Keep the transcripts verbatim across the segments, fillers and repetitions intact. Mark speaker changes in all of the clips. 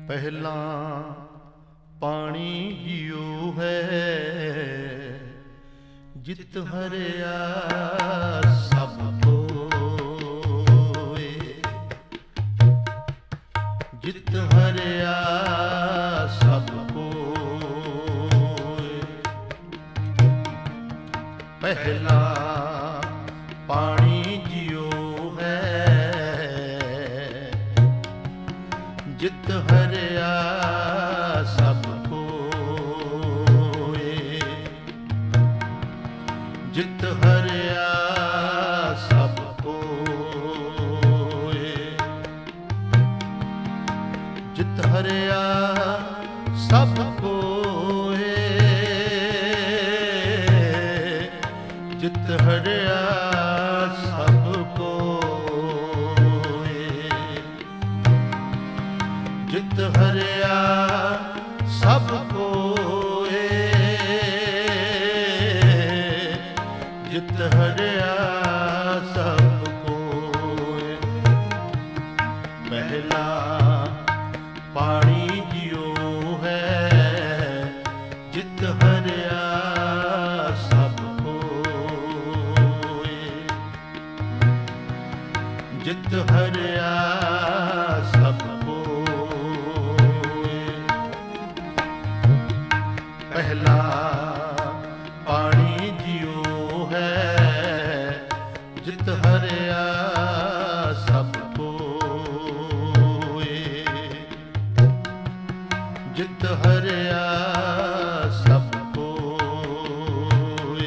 Speaker 1: ਪਹਿਲਾ ਪਾਣੀ ਜਿਉ ਹੈ, ਜਿਤ ਹਰਿਆ ਸਭ ਕੋਇ। ਜਿਤ ਹਰਿਆ ਸਭ ਕੋਇ। ਪਹਿਲਾ ਪਾਣੀ ਜਿਉ ਹੈ, ਜਿਤ ਹਰਿਆ ਸਭ ਕੋਇ। ਜਿਤ ਹਰਿਆ ਸਭ ਕੋਇ। ਜਿਤ ਹਰਿਆ ਸਭ ਕੋਇ। ਜਿਤ ਹਰਿਆ ਸਭ ਕੋਇ। ਜਿਤ ਹਰਿਆ ਸਭ ਕੋਇ। ਜਿਤ ਹਰਿਆ ਸਭ ਕੋਇ। ਪਹਿਲਾ ਪਾਣੀ ਜਿਉ ਹੈ, ਜਿਤ ਹਰਿਆ ਸਭ ਕੋਇ। ਜਿਤ ਹਰਿਆ ਸਭ ਕੋਇ। ਪਹਿਲਾ ਪਾਣੀ ਜਿਉ ਹੈ, ਜਿਤ ਹਰਿਆ ਸਭ ਕੋਇ। ਜਿਤ ਹਰਿਆ ਸਭ ਕੋਇ।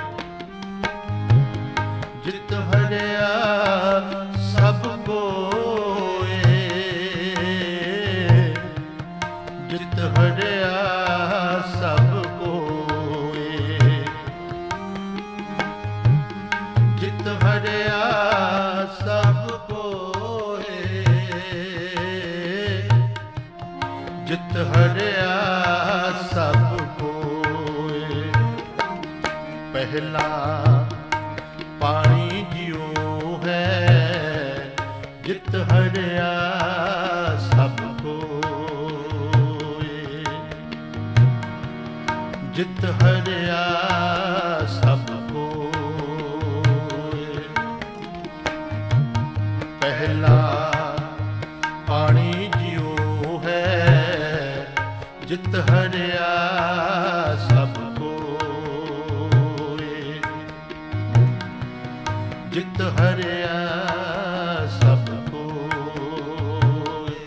Speaker 1: ਜਿਤ ਹਰਿਆ ਸਭ ਕੋਇ। ਜਿਤ ਹਰਿਆ ਸਭ ਕੋਇ। ਜਿਤ ਹਰਿਆ ਸਭ ਕੋਇ। ਜਿਤ ਹਰਿਆ ਸਭ ਕੋਇ। ਪਹਿਲਾ ਪਾਣੀ ਜਿਉ ਹੈ, ਜਿਤ ਹਰਿਆ ਸਭ ਕੋਇ। ਜਿਤ ਹਰਿਆ ਸਭ ਕੋਇ। ਪਹਿਲਾ ਪਾਣੀ ਜਿਉ ਹੈ, ਜਿਤ ਹਰਿਆ ਸਭ ਕੋਇ। ਜਿਤ ਹਰਿਆ ਸਭ ਕੋਇ।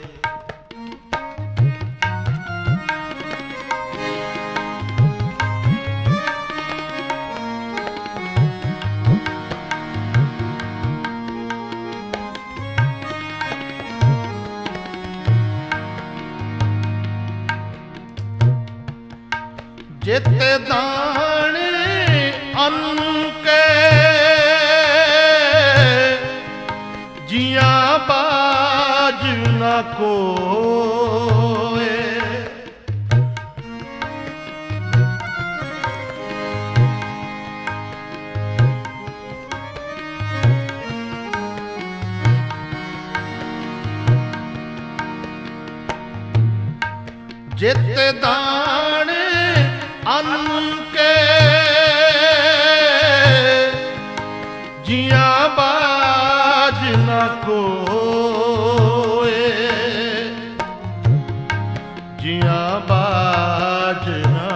Speaker 1: ਜਿਤ ਦਾਣੇ ਅੰਨ ਕੇ ਜੀਆਂ ਬਾਝ ਨਾ ਕੋਇ। ਜਿਤ ਦਾਣੇ ਅੰਨ ਕੇ ਜੀਆਂ ਬਾਝ ਨਾ ਕੋਇ। ਜੀਆਂ ਬਾਝ ਨਾ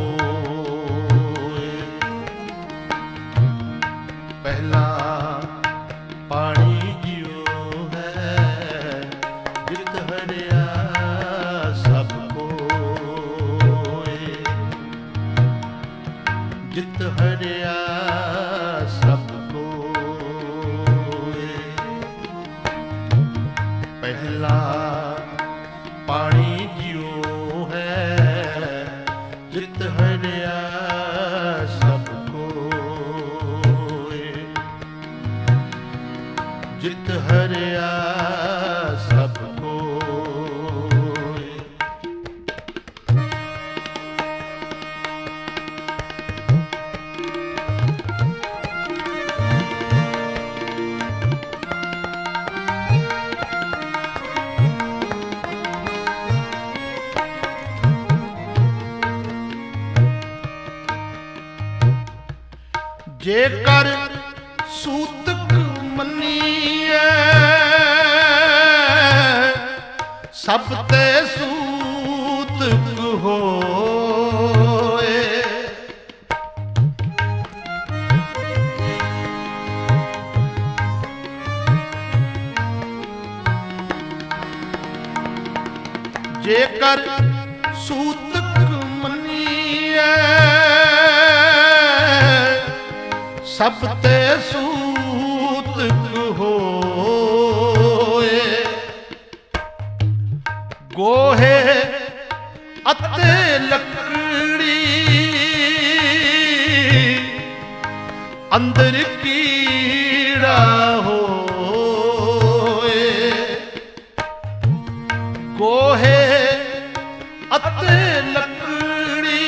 Speaker 1: ਕੋਇ। ਪਹਿਲਾ ਪਾਣੀ ਜਿਉ ਹੈ, ਜਿਤ ਹਰਿਆ ਸਭ ਕੋਇ। ਜਿਤ ਹਰਿਆ ਸਭ ਕੋਇ। ਪਹਿਲਾ ਪਾਣੀ ਜਿਉ ਹੈ, ਜਿਤ ਹਰਿਆ ਸਭ ਕੋਇ। ਜਿਤ ਹਰਿਆ ਸਭ ਕੋਇ। ਜੇਕਰ ਸੂਤਕ ਮੰਨੀਐ ਸਭ ਤੇ ਸੂਤਕ ਹੋਏ। ਜੇਕਰ ਸੂਤਕ ਮੰਨੀਐ ਸਭ ਤੇ ਸੂਤਕ ਹੋਏ। ਗੋਹੇ ਅਤੇ ਲੱਕੜੀ ਅੰਦਰ ਕੀੜਾ ਹੋਏ। ਗੋਹੇ ਅਤੇ ਲੱਕੜੀ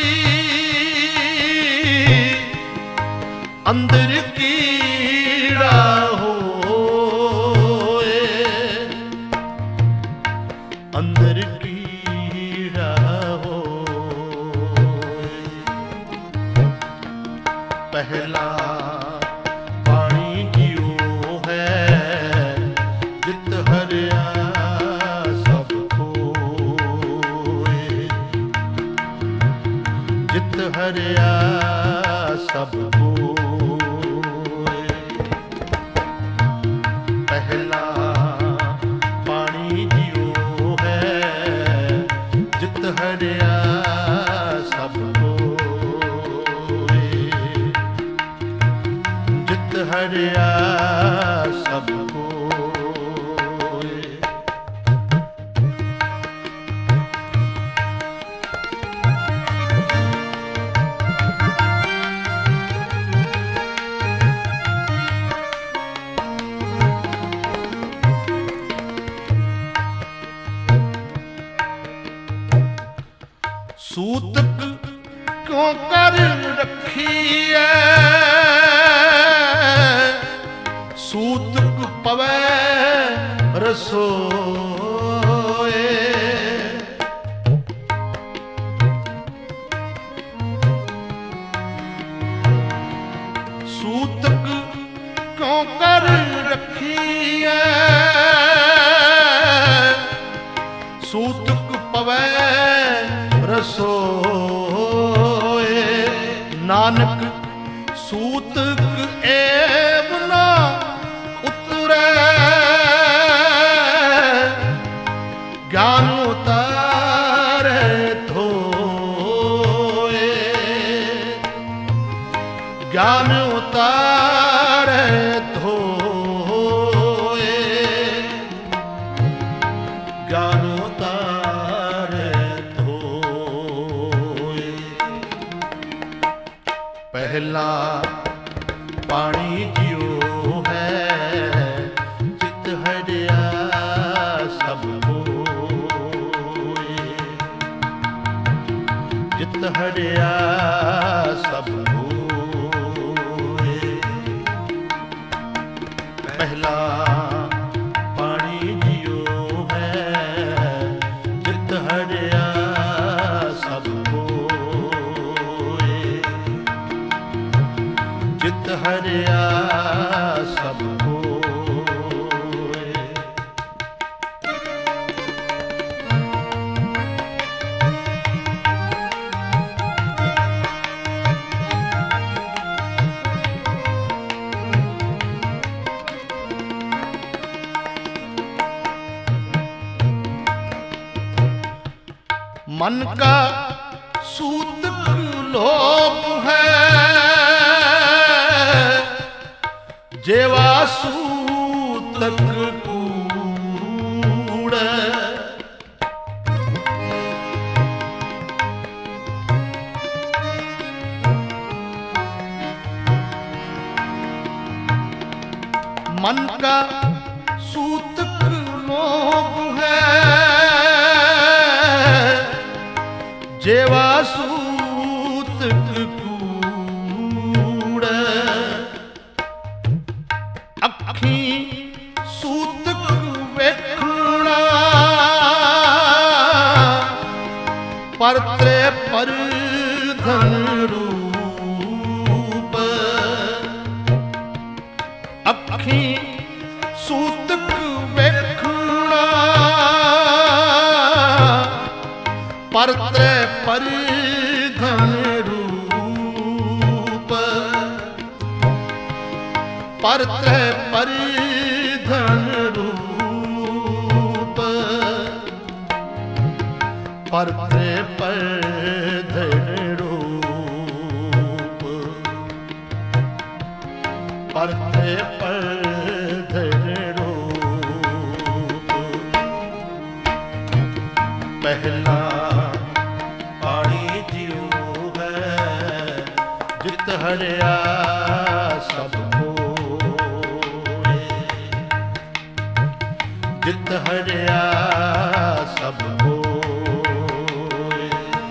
Speaker 1: ਅੰਦਰ ਕੀੜਾ ਹੋਏ। ਅੰਦਰ ਕੀੜਾ ਹੋਏ। ਪਹਿਲਾ ਪਾਣੀ ਜਿਉ ਹੈ ਜਿਤ ਹਰਿਆ ਸਭ ਕੋਇ। ਜਿਤ ਹਰਿਆ ਸਭ ਕੋਇ। ਪਹਿਲਾ ਪਾਣੀ ਜਿਉ ਹੈ ਜਿਤ ਹਰਿਆ ਸਭ ਕੋਇ। ਜਿਤ ਹਰਿਆ ਸਭ ਕੋਇ। ਸੂਤਕ ਕਿਉਂ ਕਰ ਰੱਖੀਐ ਸੂਤਕ ਪਵੈ ਰਸੋਏ। ਸੂਤਕ ਕਿਉਂ ਕਰ ਰੱਖੀਐ ਸੂਤਕ ਪਵੈ ਰਸੋਏ। ਨਾਨਕ ਸੂਤਕ ਏਵ ਨਾ ਉਤਰੈ ਗਿਆਨ ਉਤਾਰੈ ਧੋਏ। ਗਿਆਨ ਉਤਾਰੈ ਧੋਏ। ਗਿਆਨ ਉਤਾਰੈ ਧੋਏ। ਪਹਿਲਾ ਪਾਣੀ ਜਿਉ ਹੈ ਜਿਤ ਹਰਿਆ ਸਭ ਕੋਇ। ਜਿਤ ਹਰਿਆ ਸਭ ਕੋਇ। ਪਹਿਲਾ ਪਾਣੀ ਜਿਉ ਹੈ ਜਿਤ ਹਰਿਆ ਸਭ ਕੋਇ। ਜਿਤ ਹਰਿਆ ਸਭ ਕੋਇ। मन का सूतक लोभ है जेवा सूतक कूड़। मन का सूतक लोभ है जेवा सूतक कूड़। अखी सूतक वेखना परत्रे पर धन रूप। परत्रे परिधन रूप, परत्रे परिधन रूप, परत्रे परिधन रूप, परत्रे परिधन रूप। पहला पानी जीव है जित हरिया सब कोय, जित हरिया सब कोय।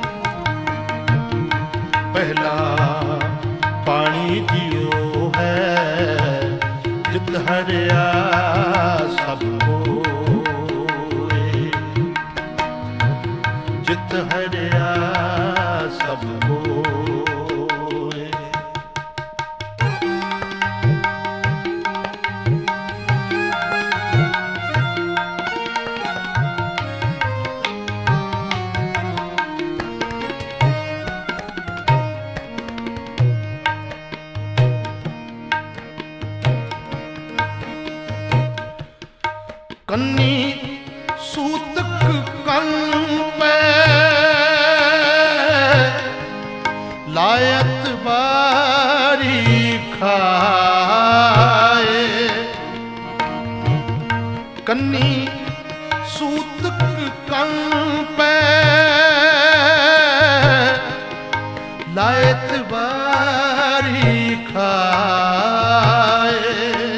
Speaker 1: पहला पानी जीव है जित हरिया सब कोय, जित हरिया सब कोय। कन्नी सूतक कन पे लायत बारी खाए, कन्नी सूतक कन पे लायत बारी खाए।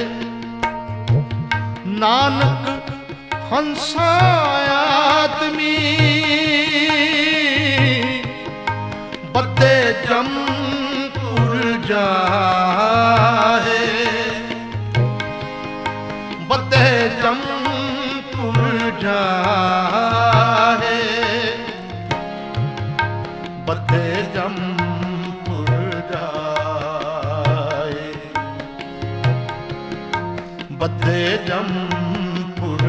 Speaker 1: नानक हंसा आदमी बदे जमपुर जाहे, बदे जमपुर जाहे, बदे जमपुर जाए, बदे जमपुर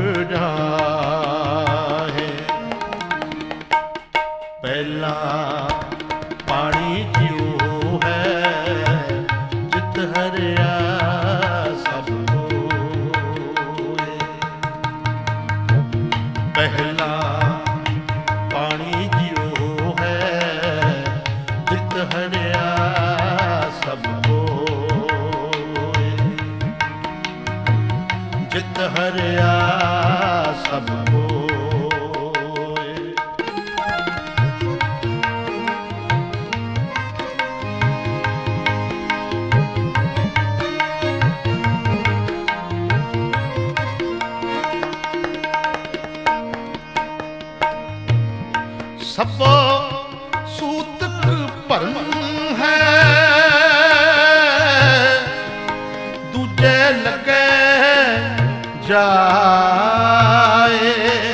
Speaker 1: जाहे। पहला पानी जीव है जित हरिया सब कोय, पहला पानी जीव है जित हरिया सब कोय, जित हरिया सब कोय। सब सूतक भरम है दूजे लगे जाए,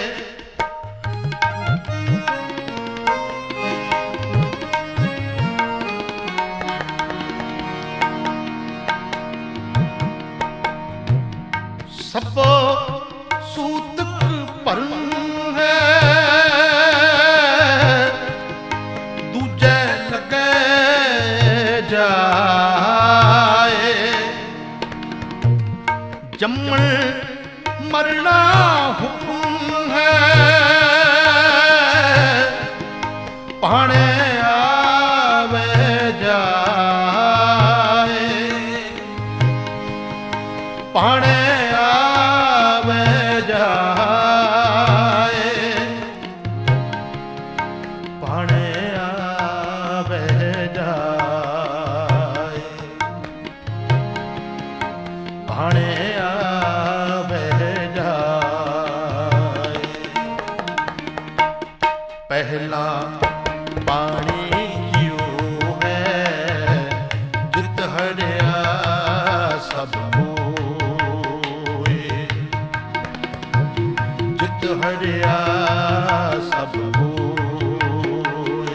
Speaker 1: सब सूतक भरम है दूजे लगे जाए। जम्मण मरना हुक्म है भाणे आवे जाए, भाणे आवे जाए, भाणे आवे जाए, भाणे आवे जाए। पहला पानी जीव है जित हरिया सब कोय, जित हरिया सब कोय।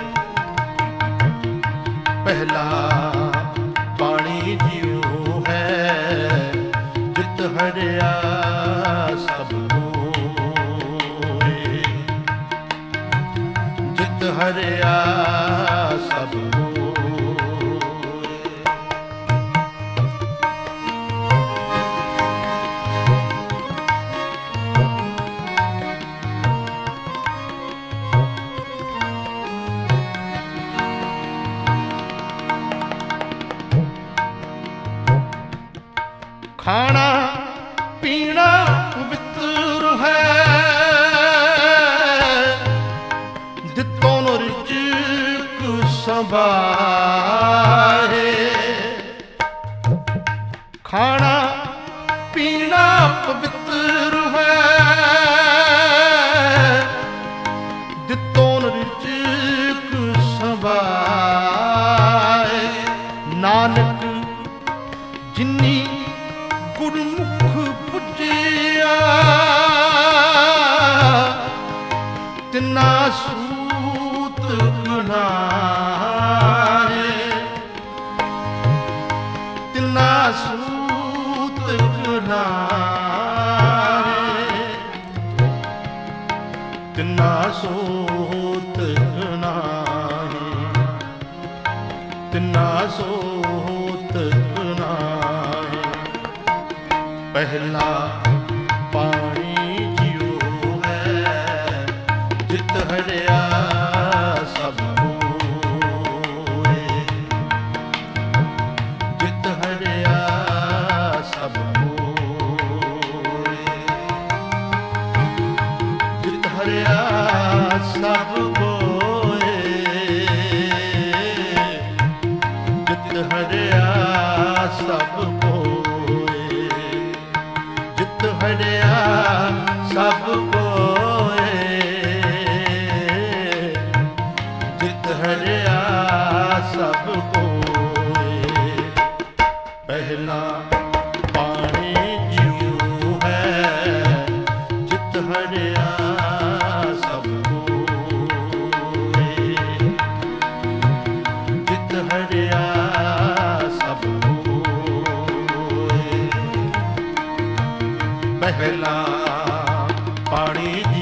Speaker 1: पहला पानी जीव है जित हरिया सब कोय, ਹਰਿਆ ਸਭ ਹੋਏ। ਖਾਣਾ ਪੀਣਾ ਪਵਿੱਤਰ ਹੈ, ਦਿੱਤੋਂ ਨੂੰ ਰਿਜ਼ਕ ਸੰਭਾਏ। ਖਾਣਾ ਪੀਣਾ ਪਵਿੱਤਰ ਹੈ, ਦਿੱਤੋਂ ਨੂੰ ਰਿਜ਼ਕ ਸੰਭਾਏ। ਨਾਨਕ ਜਿਨੀ ਗੁਰਮੁਖ ਪੁੱਜਿਆ, ਤਿਨਾ ਸੂਤ ਗਨਾਏ। ਤਿਨਾ ਸੂਤ ਗਨਾਏ। ਤਿਨਾ ਸੂਤ ਗਨਾਏ। ਤਿਨਾ ਸੂਤ ਗਨਾਏ। ਪਹਿਲਾ ਪਾਣੀ ਜਿਉ ਹੈ, ਜਿਤ ਹਰਿਆ ਸਭ ਹੋਏ। ਜਿਤ ਹਰਿਆ ਸਭ ਹੋਏ। ਜਿਤ ਹਰਿਆ ਸਭ ਹੋਏ। ਜਿਤ ਹਰਿਆ ਸਭ ਹੋਏ। ਜਿਤ ਹਰਿਆ ਸਭ ਕੋਏ। ਜਿਤ ਹਰਿਆ ਸਭ ਕੋਏ। ਪਹਿਲਾ ਪਾਣੀ ਜਿਉ ਹੈ, ਜਿਤ ਹਰਿਆ ਸਭ ਕੋਏ। ਜਿਤ ਹਰਿਆ ਸਭ ਕੋਏ। ਪਹਿਲਾ ਪਾਣੀ